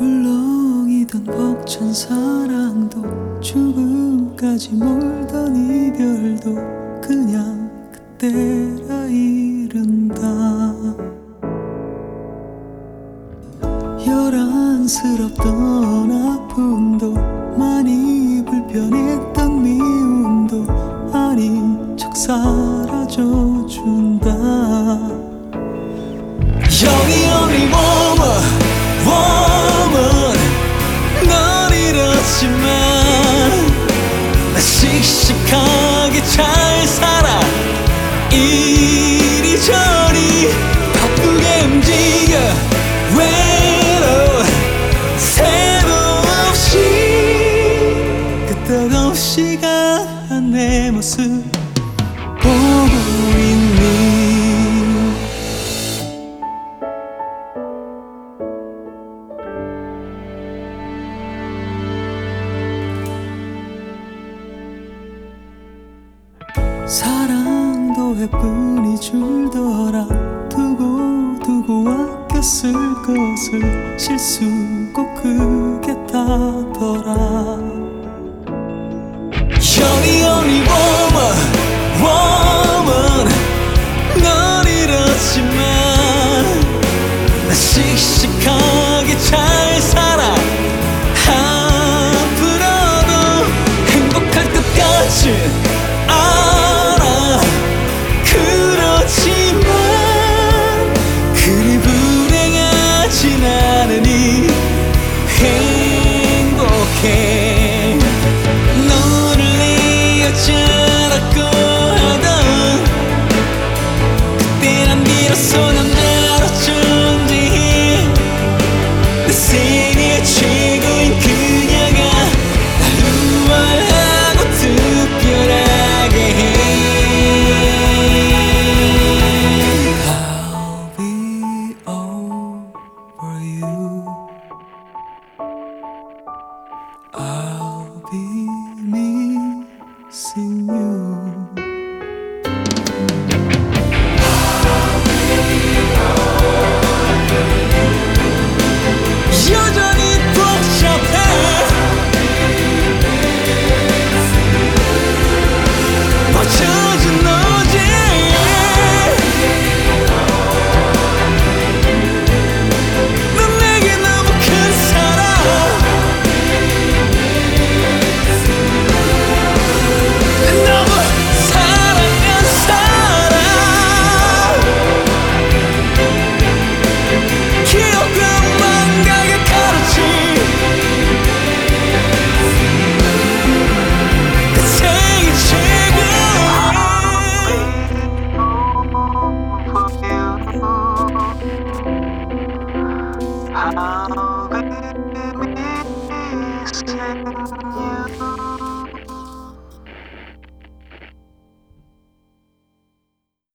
울렁이던 벅찬 사랑도 죽음까지 몰던 이별도 그냥 그때라 이른다. 요란스럽던 아픔도 많이 불편했던 미움도 아닌 척 사라져준다. You're the only woman, woman. 널 잃었지만 나 씩씩하게 잘 살아. 이리저리 바쁘게 움직여 외로운 새도 없이 끄떡없이 가는 내 모습 보고 있니? 사랑도 회뿐이 줄더라. 두고두고 아꼈을 것을 실수 꼭 그게 다더라. You're the only woman, woman. 널 잃었지만 나 씩씩하게 잘 살아. 앞으로도 행복할 것 같지 않아. 그렇지만 그리 불행하진 않으니 행복해. 너를 내 여자라고 하던 그때 난 비로소 남자로 존재해. 내 세계의 최고인 그녀가 날 우월하고 특별하게 해. I'll be over you. I'll be missing you. 여전히 복잡해. 멋져진 어제 넌 내게 너무 큰 사랑. 너무 사랑한 사람. 기억은 망각의 가르침. 내 생일 최고. I'll be missing